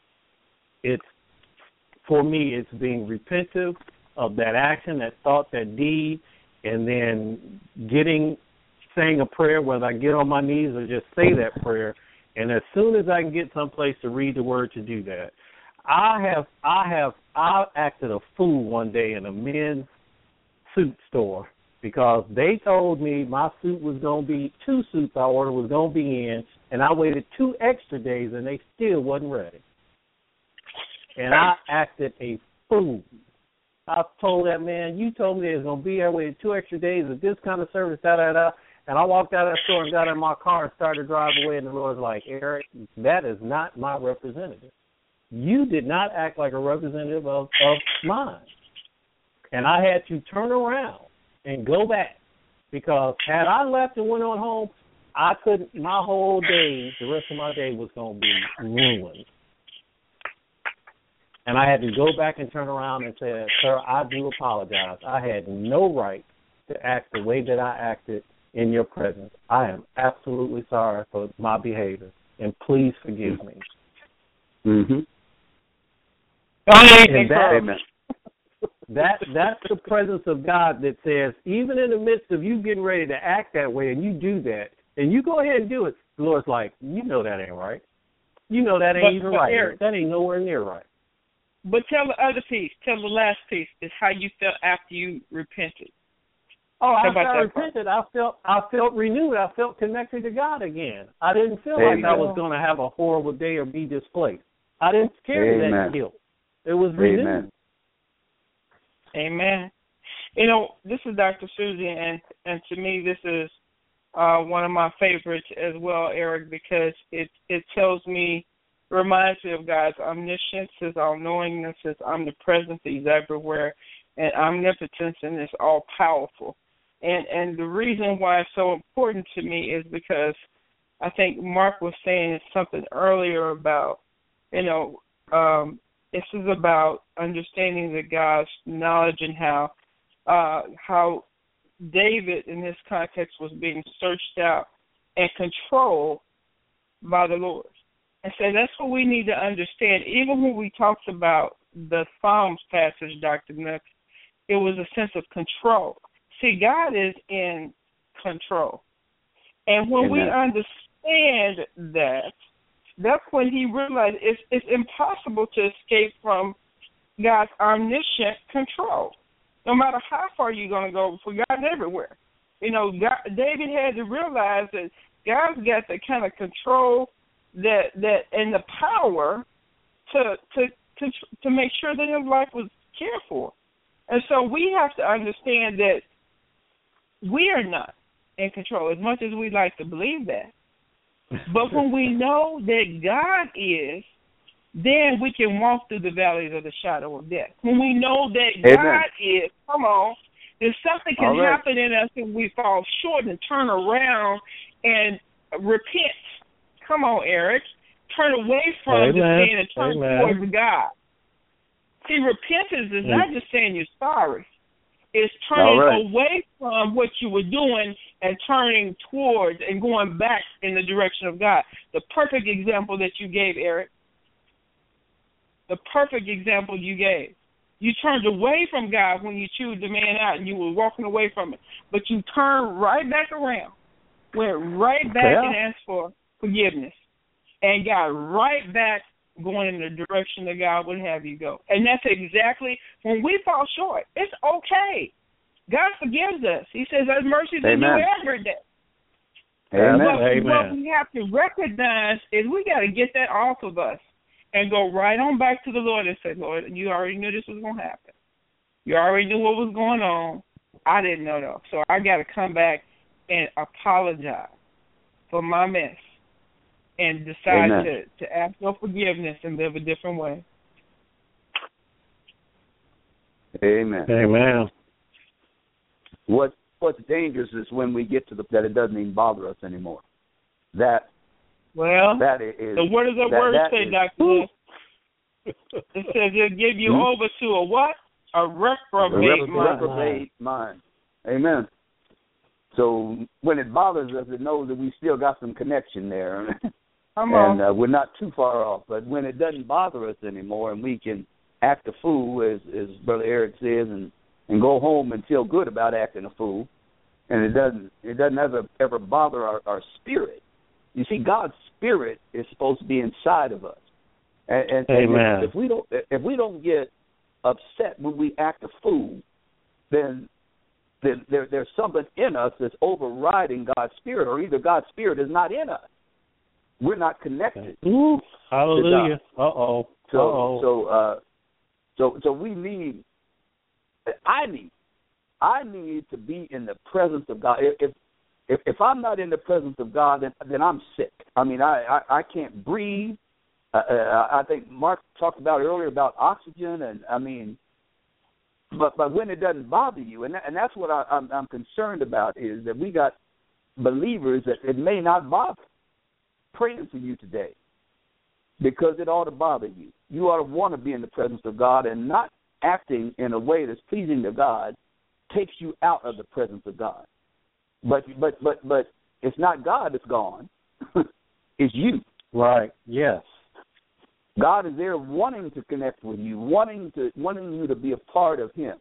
it's for me it's being repentive of that action, that thought, that deed, and then getting saying a prayer, whether I get on my knees or just say that prayer. And as soon as I can get someplace to read the word to do that, I have I have I acted a fool one day in a men's suit store because they told me my suit was going to be, two suits I ordered was going to be in, and I waited two extra days and they still wasn't ready. And I acted a fool. I told that man, you told me it was going to be there, waited two extra days of this kind of service, da, da, da. And I walked out of that store and got in my car and started to drive away, and the Lord's like, Eric, that is not my representative. You did not act like a representative of, of mine. And I had to turn around and go back because had I left and went on home, I couldn't, my whole day, the rest of my day was going to be ruined. And I had to go back and turn around and say, sir, I do apologize. I had no right to act the way that I acted in your presence. I am absolutely sorry for my behavior, and please forgive me. Mm-hmm. And that, that, that's the presence of God that says, even in the midst of you getting ready to act that way, and you do that, and you go ahead and do it, the Lord's like, you know that ain't right. You know that ain't but, even but right. Eric, that ain't nowhere near right. But tell the other piece, tell the last piece, is how you felt after you repented. Oh, after I repented, I felt I felt renewed. I felt connected to God again. I didn't feel Amen. Like I was going to have a horrible day or be displaced. I didn't carry Amen. That guilt. It was renewed. Amen. Amen. You know, this is Doctor Susie, and, and to me this is uh, one of my favorites as well, Eric, because it, it tells me, reminds me of God's omniscience, His all-knowingness, His omnipresence, He's everywhere, and omnipotence, and is all-powerful. And and the reason why it's so important to me is because I think Mark was saying something earlier about, you know, um, this is about understanding the God's knowledge and how uh, how David in this context was being searched out and controlled by the Lord. And so that's what we need to understand. Even when we talked about the Psalms passage, Doctor Nook, it was a sense of control. See, God is in control. And when Amen. We understand that, that's when he realized it's, it's impossible to escape from God's omniscient control. No matter how far you're going to go, for God's everywhere. You know, God, David had to realize that God's got the kind of control that that and the power to to to to make sure that his life was cared for. And so we have to understand that we are not in control, as much as we like to believe that. But when we know that God is, then we can walk through the valleys of the shadow of death. When we know that Amen. God is, come on, there's something can right. happen in us and we fall short and turn around and repent. Come on, Eric. Turn away from Amen. the sin and turn Amen. towards God. See, repentance is not just saying you're sorry. It's turning right. away from what you were doing and turning towards and going back in the direction of God. The perfect example that you gave, Eric, the perfect example you gave. You turned away from God when you chewed the man out and you were walking away from it. But you turned right back around, went right back yeah. and asked for forgiveness, and got right back going in the direction that God would have you go. And that's exactly, when we fall short, it's okay. God forgives us. He says our mercies are new every day. Amen. What, Amen. what we have to recognize is we got to get that off of us and go right on back to the Lord and say, Lord, you already knew this was going to happen. You already knew what was going on. I didn't know, though. So I got to come back and apologize for my mess and decide to, to ask for forgiveness and live a different way. Amen. Amen. What What's dangerous is when we get to the that it doesn't even bother us anymore. That well, that is the what does the that, word that say, is, Doctor? It says it'll give you hmm? over to a what? A reprobate a mind. reprobate mind. Amen. So when it bothers us, it knows that we still got some connection there. Come on. And uh, we're not too far off. But when it doesn't bother us anymore and we can act a fool, as, as Brother Eric says, and, and go home and feel good about acting a fool, and it doesn't it doesn't ever, ever bother our, our spirit. You see, God's spirit is supposed to be inside of us. And, and, Amen. and if, if we don't if we don't get upset when we act a fool, then then there, there's something in us that's overriding God's spirit, or either God's spirit is not in us. We're not connected. Ooh, hallelujah. Uh oh. So Uh-oh. so uh, so so we need. I need. I need to be in the presence of God. If if if I'm not in the presence of God, then then I'm sick. I mean, I I, I can't breathe. Uh, I think Mark talked about earlier about oxygen, and I mean, but but when it doesn't bother you, and that, and that's what I, I'm, I'm concerned about, is that we got believers that it may not bother. Praying for you today, because it ought to bother you. You ought to want to be in the presence of God, and not acting in a way that's pleasing to God takes you out of the presence of God. But but but but it's not God that's gone; it's you. Right. Yes. God is there wanting to connect with you, wanting to wanting you to be a part of Him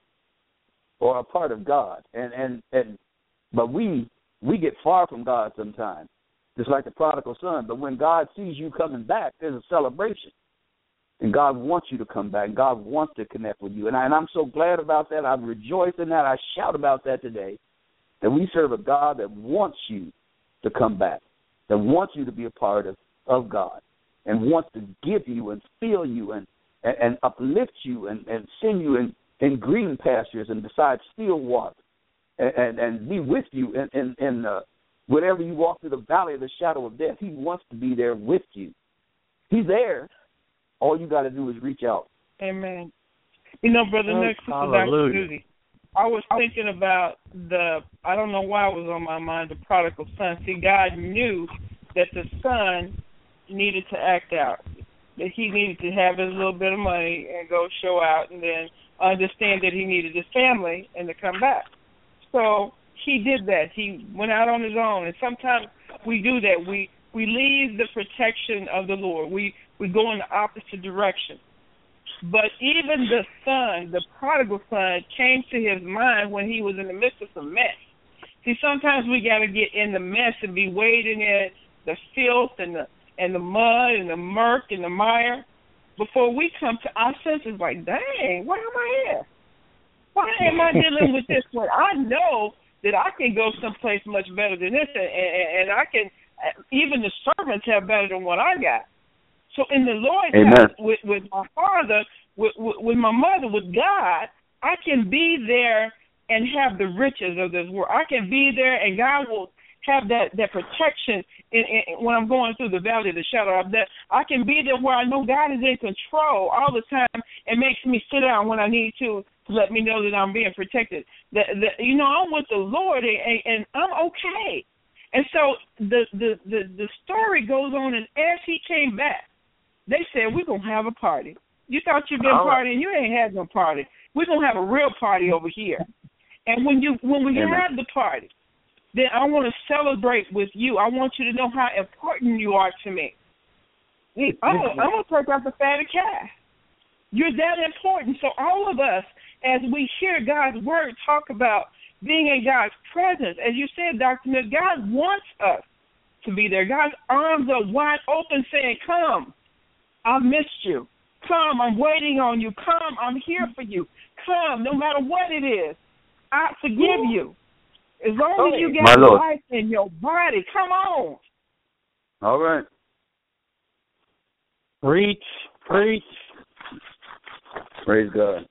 or a part of God. And and, and but we we get far from God sometimes, just like the prodigal son. But when God sees you coming back, there's a celebration. And God wants you to come back. God wants to connect with you. And, I, and I'm so glad about that. I rejoice in that. I shout about that today, that we serve a God that wants you to come back, that wants you to be a part of, of God, and wants to give you and fill you and, and, and uplift you and, and send you in, in green pastures and beside still water, and, and, and be with you in, in, in uh, whenever you walk through the valley of the shadow of death. He wants to be there with you. He's there. All you got to do is reach out. Amen. You know, Brother Nick, this is Doctor Susie. I was thinking about the, I don't know why it was on my mind, the prodigal son. See, God knew that the son needed to act out, that he needed to have his little bit of money and go show out, and then understand that he needed his family and to come back. So he did that. He went out on his own. And sometimes we do that. We we leave the protection of the Lord. We we go in the opposite direction. But even the son, the prodigal son, came to his mind when he was in the midst of some mess. See, sometimes we got to get in the mess and be wading in the filth and the and the mud and the murk and the mire before we come to our senses like, dang, why am I here? Why am I dealing with this when I know that I can go someplace much better than this, and, and, and I can, even the servants have better than what I got. So in the Lord's house, with, with my father, with, with, with my mother, with God, I can be there and have the riches of this world. I can be there, and God will have that, that protection in, in, when I'm going through the valley of the shadow of death. I can be there where I know God is in control all the time and makes me sit down when I need to to let me know that I'm being protected. That, that you know, I'm with the Lord, and, and I'm okay. And so the, the, the, the story goes on, and as he came back, they said, we're going to have a party. You thought you'd been all partying. Right. You ain't had no party. We're going to have a real party over here. And when you when we Amen. have the party, then I want to celebrate with you. I want you to know how important you are to me. I'm going to take out the fatted calf. You're that important. So all of us, as we hear God's word talk about being in God's presence, as you said, Doctor Smith, God wants us to be there. God's arms are wide open saying, come, I missed you. Come, I'm waiting on you. Come, I'm here for you. Come, no matter what it is, I forgive you. As long as you get life in your body, come on. All right. Preach, preach. Praise God.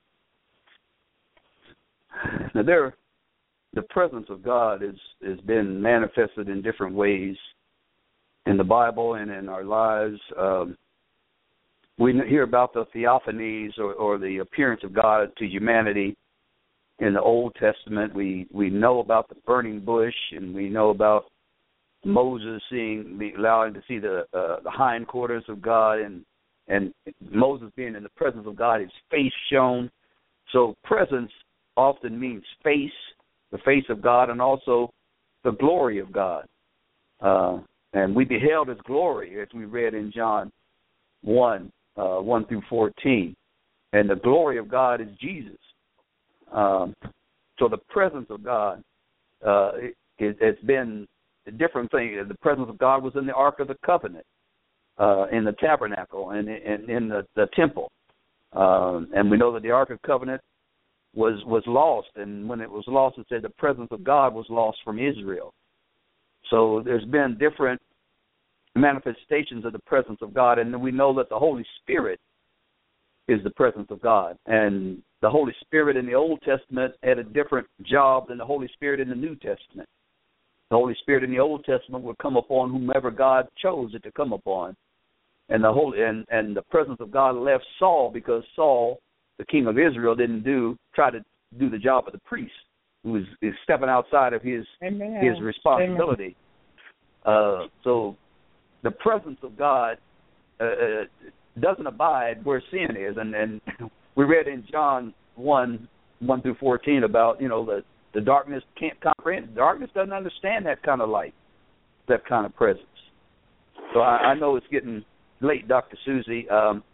Now, there, the presence of God is has been manifested in different ways in the Bible and in our lives. Um, we hear about the theophanies or, or the appearance of God to humanity in the Old Testament. We we know about the burning bush, and we know about Moses seeing, allowing to see the uh, the hindquarters of God, and and Moses being in the presence of God, his face shone. So presence often means face, the face of God, and also the glory of God. Uh, and we beheld his glory, as we read in John one, uh, one through fourteen. And the glory of God is Jesus. Um, so the presence of God, uh, it, it's been a different thing. The presence of God was in the Ark of the Covenant, uh, in the tabernacle, and in, in the, the temple. Um, and we know that the Ark of the Covenant was was lost, and when it was lost, it said the presence of God was lost from Israel. So there's been different manifestations of the presence of God, and we know that the Holy Spirit is the presence of God. And the Holy Spirit in the Old Testament had a different job than the Holy Spirit in the New Testament. The Holy Spirit in the Old Testament would come upon whomever God chose it to come upon. And the Holy and, and the presence of God left Saul because Saul, the king of Israel, didn't do try to do the job of the priest, who was is stepping outside of his Amen. his responsibility. Uh, so the presence of God uh, doesn't abide where sin is, and, and we read in John one, one through fourteen about, you know, the, the darkness can't comprehend. Darkness doesn't understand that kind of light, that kind of presence. So I, I know it's getting late, Doctor Susie. Um,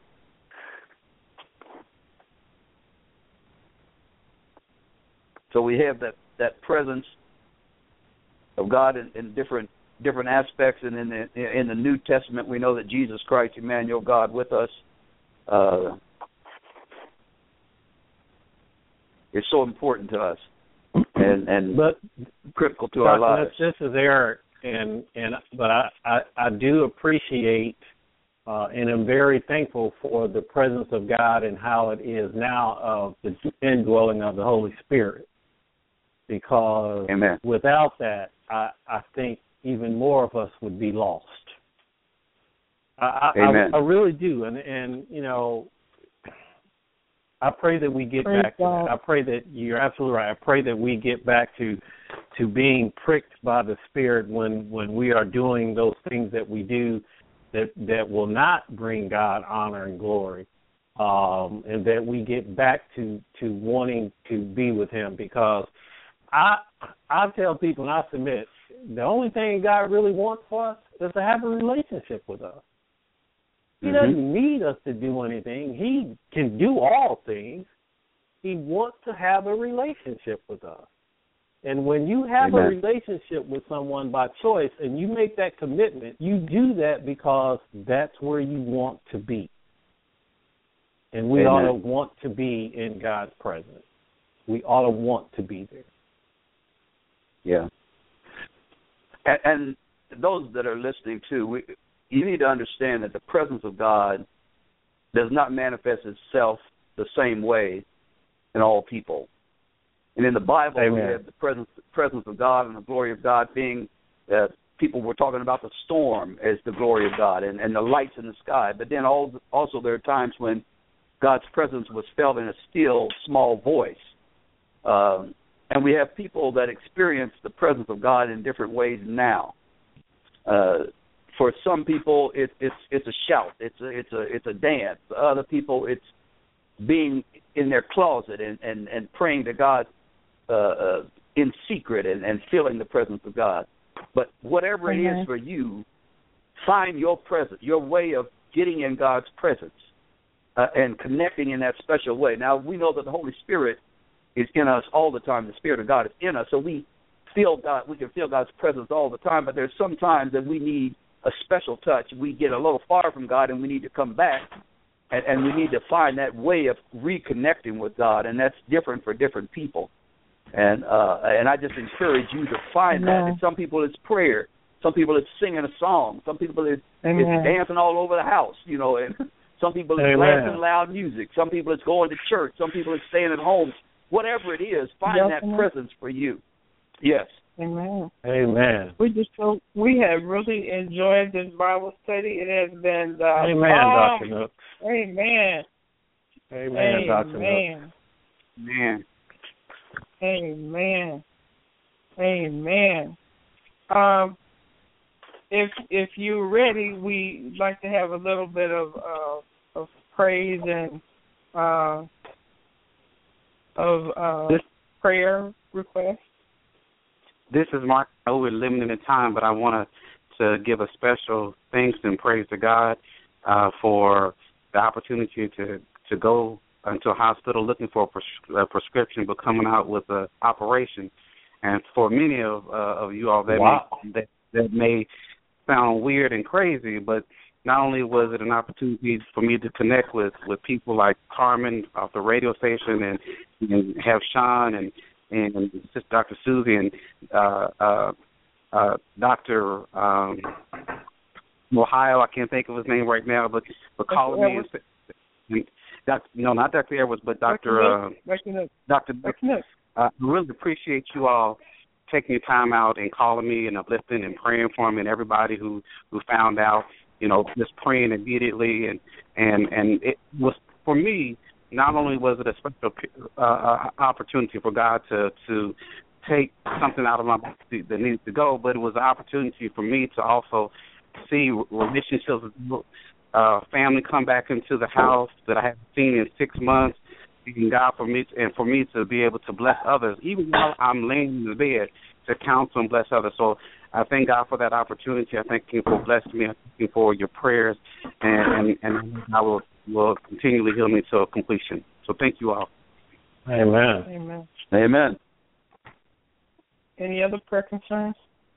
so we have that, that presence of God in, in different different aspects, and in the in the New Testament we know that Jesus Christ, Emmanuel, God with us, uh, is so important to us and, and but, critical to Doctor our lives. This is Eric, and and but I, I, I do appreciate uh, and I'm very thankful for the presence of God and how it is now of the indwelling of the Holy Spirit, because Amen. Without that, I, I think even more of us would be lost. I, Amen. I, I really do, and and you know, I pray that we get Praise back God. to that. I pray that you're absolutely right. I pray that we get back to to being pricked by the Spirit when, when we are doing those things that we do that that will not bring God honor and glory, um, and that we get back to, to wanting to be with Him, because I I tell people, and I submit, the only thing God really wants for us is to have a relationship with us. He mm-hmm. doesn't need us to do anything. He can do all things. He wants to have a relationship with us. And when you have Amen. a relationship with someone by choice and you make that commitment, you do that because that's where you want to be. And we Amen. ought to want to be in God's presence. We ought to want to be there. Yeah. And, and those that are listening too, we, you need to understand that the presence of God does not manifest itself the same way in all people. And in the Bible, Amen. we have the presence presence of God and the glory of God being, uh, people were talking about the storm as the glory of God and, and the lights in the sky. But then all, also there are times when God's presence was felt in a still, small voice. Um, and we have people that experience the presence of God in different ways now. Uh, for some people, it, it's it's a shout, it's a it's a it's a dance. For other people, it's being in their closet and, and, and praying to God uh, uh, in secret and, and feeling the presence of God. But whatever it Amen. is for you, find your presence, your way of getting in God's presence uh, and connecting in that special way. Now, we know that the Holy Spirit is in us all the time. The Spirit of God is in us, so we feel God. We can feel God's presence all the time. But there's some times that we need a special touch. We get a little far from God, and we need to come back, and, and we need to find that way of reconnecting with God, and that's different for different people. And uh, and I just encourage you to find Amen. that. And some people it's prayer. Some people it's singing a song. Some people it's, it's dancing all over the house, you know. And some people it's blasting loud music. Some people it's going to church. Some people it's staying at home. Whatever it is, find Yes, that amen. presence for you. Yes. Amen. Amen. We just so we have really enjoyed this Bible study. It has been uh, Amen, oh, Doctor Nook. Amen. Amen, Doctor Nook. Amen. Man. Amen. Amen. Um, if if you're ready, we'd like to have a little bit of uh, of praise and uh, of uh, This- prayer requests. This is Mark. I know we're limited in time, but I want to to give a special thanks and praise to God uh, for the opportunity to, to go into a hospital looking for a, pres- a prescription, but coming out with an operation. And for many of uh, of you all, that, Wow. may, that that may sound weird and crazy, but not only was it an opportunity for me to connect with, with people like Carmen off the radio station and, and have Sean and and Doctor Susie and uh, uh, uh, Doctor Um, Ohio, I can't think of his name right now, but but calling me and, and Doctor no, not Doctor Edwards, but Doctor Uh, Doctor Uh, I really appreciate you all taking your time out and calling me and uplifting and praying for me and everybody who, who found out, you know, just praying immediately and and and it was for me. Not only was it a special uh, opportunity for God to, to take something out of my body that needed to go, but it was an opportunity for me to also see relationships, uh, family come back into the house that I haven't seen in six months, and God for me and for me to be able to bless others, even while I'm laying in the bed, to counsel and bless others. So I thank God for that opportunity. I thank you for blessing me. I thank you for your prayers, and, and, and I will will continually heal me to completion. So thank you all. Amen. Amen. Amen. Any other prayer concerns?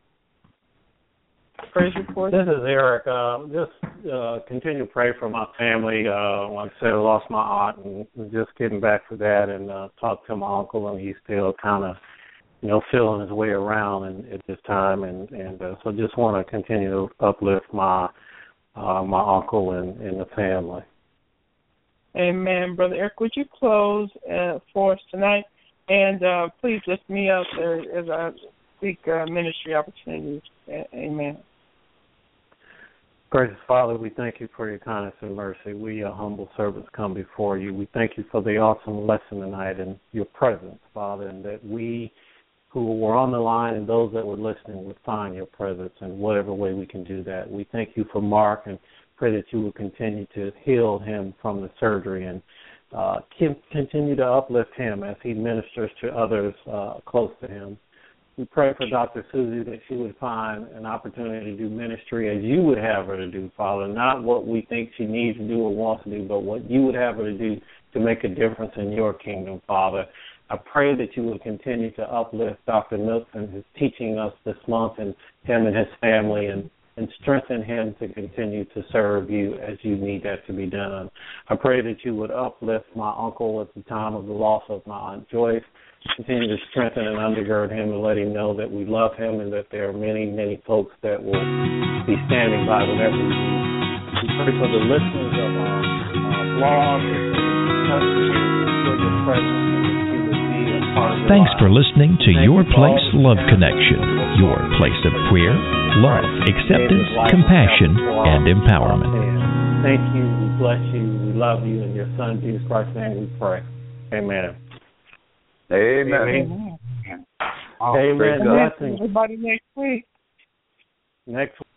Praise report? This is Eric. Uh, just uh, continue to pray for my family. Uh, like I said, I lost my aunt, and just getting back to that, and uh, talked to my uncle, and he's still kind of, you know, feeling his way around and, at this time, and and uh, so just want to continue to uplift my uh, my uncle and, and the family. Amen. Brother Eric, would you close uh, for us tonight? And uh, please lift me up as, as I seek uh, ministry opportunities. Amen. Gracious Father, we thank you for your kindness and mercy. We, your humble servants, come before you. We thank you for the awesome lesson tonight and your presence, Father, and that we who were on the line and those that were listening would find your presence in whatever way we can do that. We thank you for Mark and pray that you will continue to heal him from the surgery and uh, continue to uplift him as he ministers to others uh, close to him. We pray for Doctor Susie that she would find an opportunity to do ministry as you would have her to do, Father, not what we think she needs to do or wants to do, but what you would have her to do to make a difference in your kingdom, Father. I pray that you will continue to uplift Doctor Nook and his teaching us this month and him and his family and and strengthen him to continue to serve you as you need that to be done. I pray that you would uplift my uncle at the time of the loss of my Aunt Joyce, continue to strengthen and undergird him and let him know that we love him and that there are many, many folks that will be standing by whatever we need. We pray for the listeners of our, our blog, that you would touch with your presence and that you would be a part of their Thanks lives. for listening to Thank Your you for Place all Love the Connection, your place of prayer, love, acceptance, compassion, and empowerment. Thank you. We bless you. We love you. In your Son, Jesus Christ's name, we pray. Amen. Amen. Amen. Oh, Amen. praise God. Blessings. Everybody next week. Next